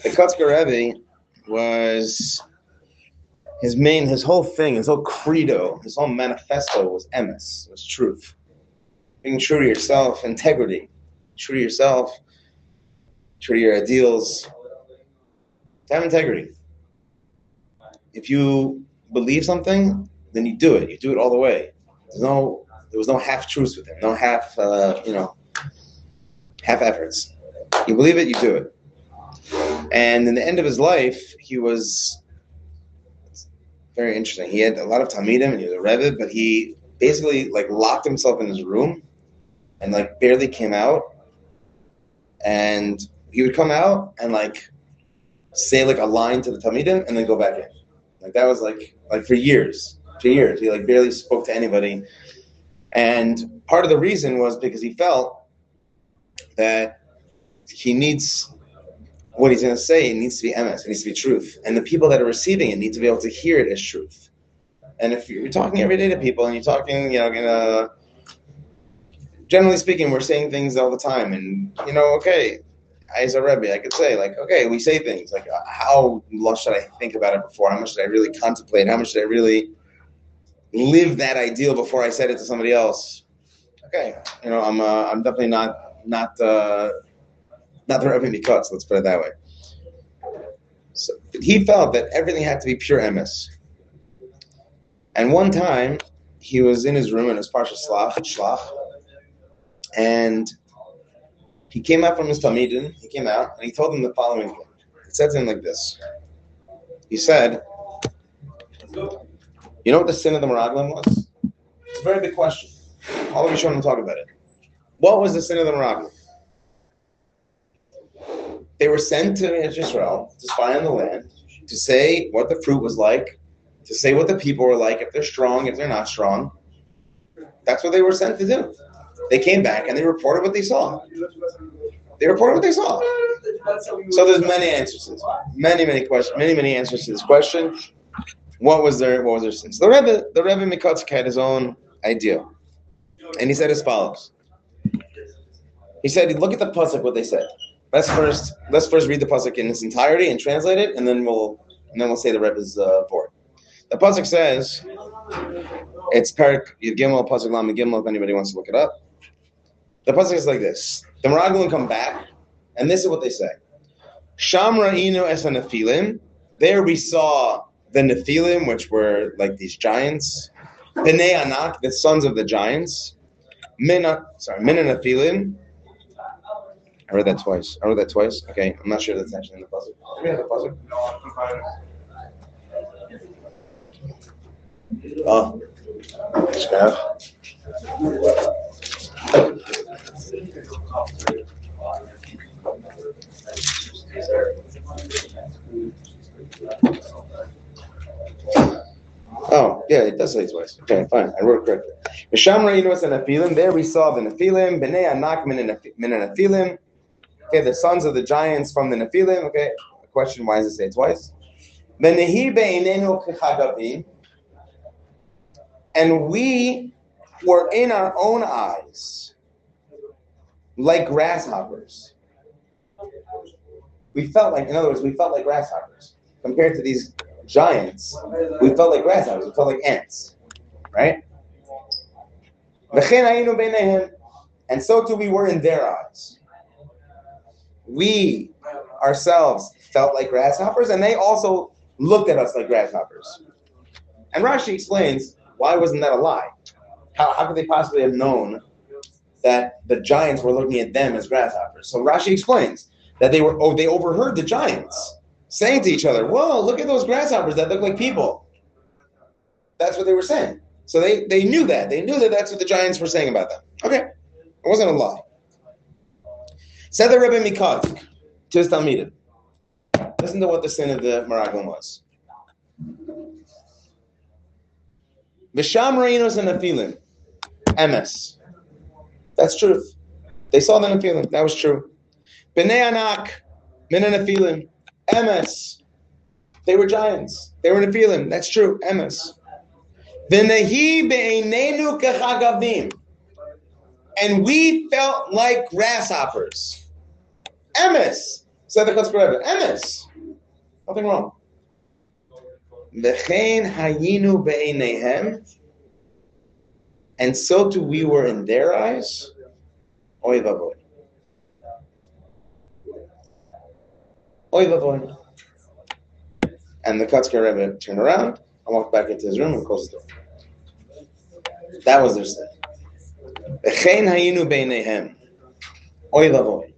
The Kotzker Rebbe was his whole thing, his whole credo, his whole manifesto was emes, was truth. Being true to yourself, integrity. True to yourself, true to your ideals. To have integrity. If you believe something, then you do it. You do it all the way. There was no half truths with him, no half efforts. You believe it, you do it. And in the end of his life, he was very interesting. He had a lot of Talmidim, and he was a Rebbe, but he basically locked himself in his room and barely came out. And he would come out and say a line to the Talmidim and then go back in. That was for years. He barely spoke to anybody. And part of the reason was because he felt that he needs what he's going to say. It needs to be emes. It needs to be truth. And the people that are receiving it need to be able to hear it as truth. And if you're talking every day to people and you're talking, generally speaking, we're saying things all the time. And, okay, as a Rebbe, I could say, okay, we say things. How much should I think about it before? How much should I really contemplate? How much should I really live that ideal before I said it to somebody else? Okay, I'm definitely not the Rebbe Mikutz, let's put it that way. So he felt that everything had to be pure emes. And one time, he was in his room in his Parsha Shlach, and he came out from his Talmidim. He came out, and he told them the following thing. He said to him like this. He said, you know what the sin of the Meraglim was? It's a very big question. All of you shouldn't talk about it. What was the sin of the Meraglim? They were sent to Israel to spy on the land, to say what the fruit was like, to say what the people were like, if they're strong, if they're not strong. That's what they were sent to do. They came back and they reported what they saw. So there's many answers to this. Many questions, many answers to this question. What was their sin? So the Rebbe Mikutsk had his own idea. And he said as follows. He said, look at the pasuk, what they said. Let's first read the pasuk in its entirety and translate it, and then we'll say the Rebbe's board. The pasuk says, it's Perik Yud Gimel, pasuk Lamed Gimel, if anybody wants to look it up. The pasuk is like this. The Meraglim come back, and this is what they say. Sham ra'inu es ha-nephilim. There we saw the Nephilim, which were these giants. Bnei Anak, the sons of the giants. Mina Nephilim. I read that twice. Okay, I'm not sure that's actually in the pasuk. Maybe in the pasuk. Oh, oh, yeah, it does say it twice. Okay, fine. I wrote it correctly. V'sham ra'inu es ha-nephilim. There we saw the Nephilim. Bnei Anak min ha-nephilim. Okay, the sons of the giants from the Nephilim. Okay, the question, why does it say it twice? V'nehi be'einenu k'chagavim. And we were in our own eyes like grasshoppers. We felt like grasshoppers. Compared to these giants, we felt like grasshoppers. We felt like ants. Right? And so too we were in their eyes. We ourselves felt like grasshoppers, and they also looked at us like grasshoppers. And Rashi explains, why wasn't that a lie? How could they possibly have known that the giants were looking at them as grasshoppers? So Rashi explains that they overheard the giants saying to each other, whoa, look at those grasshoppers that look like people. That's what they were saying. So they knew that. They knew that that's what the giants were saying about them. Okay. It wasn't a lie. Said the Rebbe Mikutsk to his Talmidim. Listen to what the sin of the Meraglim was. V'sham ra'inu es ha-nephilim. Emes. That's truth. They saw the Nephilim. That was true. Bnei Anak min ha-nephilim. Emes. They were giants. They were Nephilim. That's true. Emes. V'nehi be'einenu k'chagavim. And we felt like grasshoppers. Emes. Said the Kotzker Rebbe, emes, nothing wrong. V'chein hayinu be'eineihem, and so too we were in their eyes. Oy vavoy. Oy vavoy. And the Kotzker Rebbe turned around and walked back into his room and closed the door. That was their sin. V'chein hayinu be'eineihem. Oy vavoy.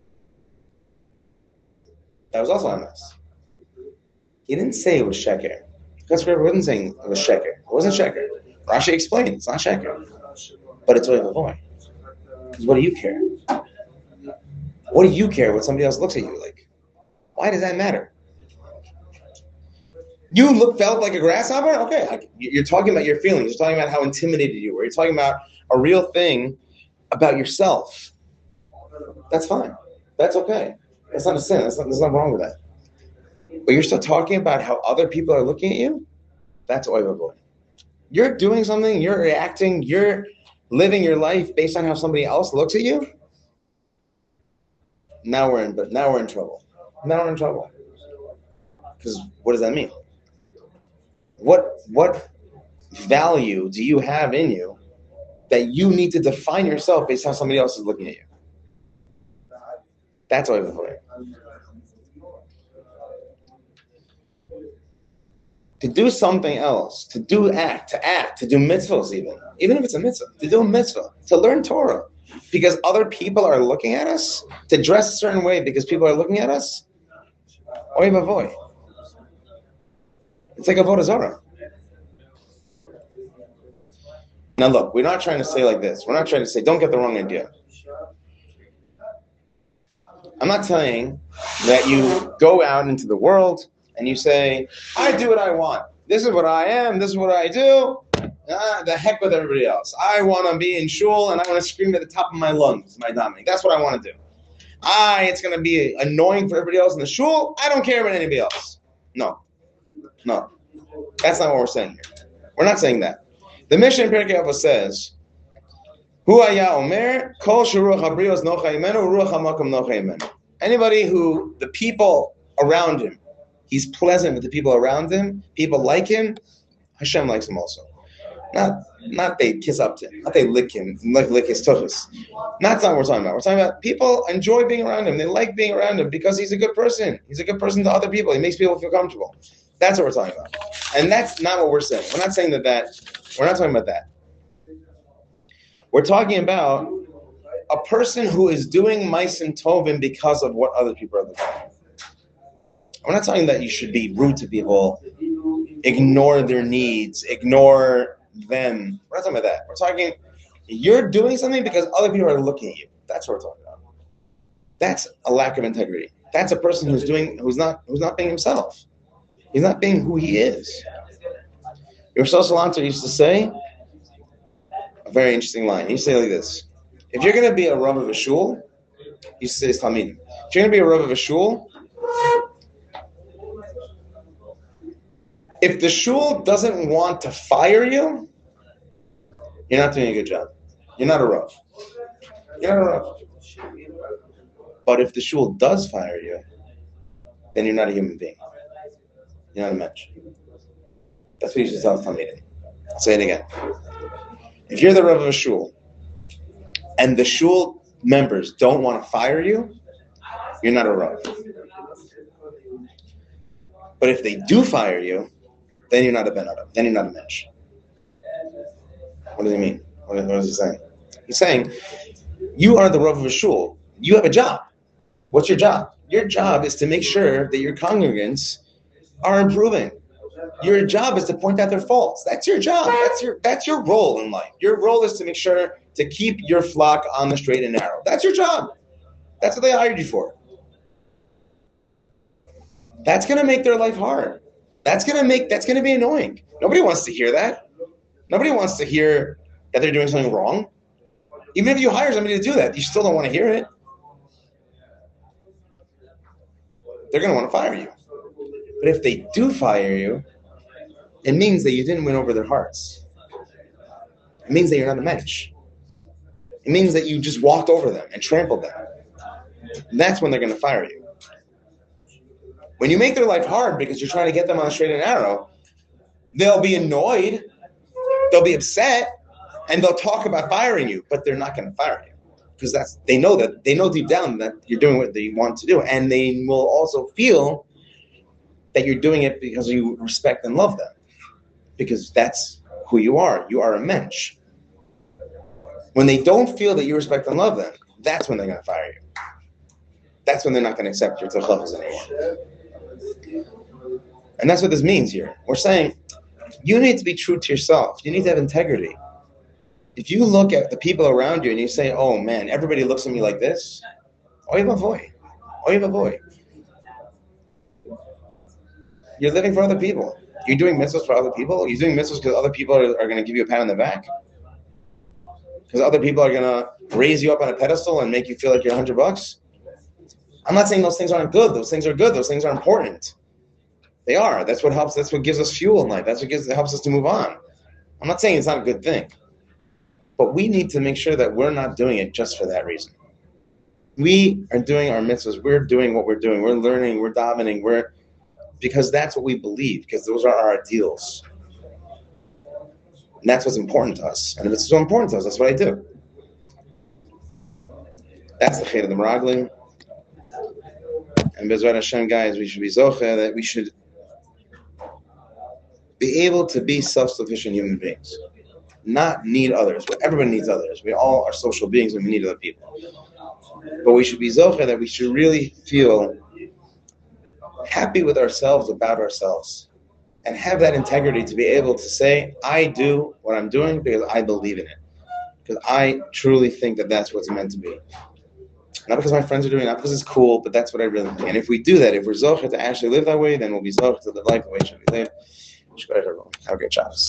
That was also a mess. He didn't say it was sheker. Kotzker Rebbe wasn't saying it was sheker. It wasn't sheker. Rashi explained it's not sheker, but it's oy vavoy. Because what do you care? What do you care what somebody else looks at you like? Why does that matter? You felt like a grasshopper? Okay, you're talking about your feelings. You're talking about how intimidated you were. You're talking about a real thing about yourself. That's fine. That's okay. That's not a sin. There's nothing wrong with that. But you're still talking about how other people are looking at you? That's oy vavoy. You're doing something, you're reacting, you're living your life based on how somebody else looks at you? Now we're in trouble. Now we're in trouble. Because what does that mean? What value do you have in you that you need to define yourself based on how somebody else is looking at you? That's oy vavoy. To do something else, to do mitzvahs even if it's a mitzvah, to do a mitzvah, to learn Torah, because other people are looking at us, to dress a certain way because people are looking at us, oy vavoy. It's like avodah zarah. Now look, we're not trying to say like this. We're not trying to say, don't get the wrong idea. I'm not saying that you go out into the world and you say, I do what I want. This is what I am. This is what I do. The heck with everybody else. I want to be in shul and I want to scream at the top of my lungs, my davening. That's what I want to do. It's going to be annoying for everybody else in the shul. I don't care about anybody else. No. That's not what we're saying here. We're not saying that. The Mishnah in Pirkei Avos says, Hu haya omer, kol sheruach habrios nocha imenu, ruach hamakom nocha imenu. Anybody who the people around him, he's pleasant with the people around him, people like him, Hashem likes him also. Not they kiss up to him, not they lick him, lick his tuchus. That's not what we're talking about. We're talking about people enjoy being around him. They like being around him because he's a good person. He's a good person to other people. He makes people feel comfortable. That's what we're talking about. And that's not what we're saying. We're not saying that. We're not talking about that. We're talking about a person who is doing Ma'asim Tovim because of what other people are doing. We're not talking that you should be rude to people, ignore their needs, ignore them. We're not talking about that. We're talking you're doing something because other people are looking at you. That's what we're talking about. That's a lack of integrity. That's a person who's not being himself. He's not being who he is. Your Salanter used to say a very interesting line. He used to say like this: if you're going to be a Rav of a shul, he used to say this Talmidim. If you're going to be a Rav of a shul, if the shul doesn't want to fire you, you're not doing a good job. You're not a Rav. You're not a Rav. But if the shul does fire you, then you're not a human being. You're not a mensch. That's what you should tell Talmidim. I'll say it again. If you're the Rav of a shul, and the shul members don't want to fire you, you're not a Rav. But if they do fire you, then you're not a Ben Adam. Then you're not a mensch. What does he mean? What is he saying? He's saying, you are the Rav of a shul. You have a job. What's your job? Your job is to make sure that your congregants are improving. Your job is to point out their faults. That's your job. That's your role in life. Your role is to make sure to keep your flock on the straight and narrow. That's your job. That's what they hired you for. That's going to make their life hard. That's going to be annoying. Nobody wants to hear that. Nobody wants to hear that they're doing something wrong. Even if you hire somebody to do that, you still don't want to hear it. They're going to want to fire you. But if they do fire you, it means that you didn't win over their hearts. It means that you're not a mensch. It means that you just walked over them and trampled them. And that's when they're going to fire you. When you make their life hard because you're trying to get them on a straight and narrow, they'll be annoyed, they'll be upset, and they'll talk about firing you, but they're not going to fire you because they know deep down that you're doing what they want to do, and they will also feel that you're doing it because you respect and love them, because that's who you are. You are a mensch. When they don't feel that you respect and love them, that's when they're going to fire you. That's when they're not going to accept your tzachafas anymore. And that's what this means here. We're saying you need to be true to yourself. You need to have integrity. If you look at the people around you and you say, oh man, everybody looks at me like this, oy vavoy, oy vavoy. You're living for other people. You're doing mitzvahs for other people. You're doing mitzvahs because other people are going to give you a pat on the back. Because other people are going to raise you up on a pedestal and make you feel like you're $100. I'm not saying those things aren't good. Those things are good. Those things are important. They are. That's what helps. That's what gives us fuel in life. That's what helps us to move on. I'm not saying it's not a good thing. But we need to make sure that we're not doing it just for that reason. We are doing our mitzvahs. We're doing what we're doing. We're learning. We're davening. Because that's what we believe. Because those are our ideals. And that's what's important to us. And if it's so important to us, that's what I do. That's the Chet of the Meraglim. And Bezrat Hashem, guys, we should be zocheh that we should be able to be self-sufficient human beings. Not need others. Everybody needs others. We all are social beings and we need other people. But we should be zocheh that we should really feel happy with ourselves, about ourselves, and have that integrity to be able to say, I do what I'm doing because I believe in it. Because I truly think that that's what's meant to be. Not because my friends are doing it, not because it's cool, but that's what I really think. And if we do that, if we're zocheh to actually live that way, then we'll be zocheh to live life the way it should be lived. Have a great Shabbos.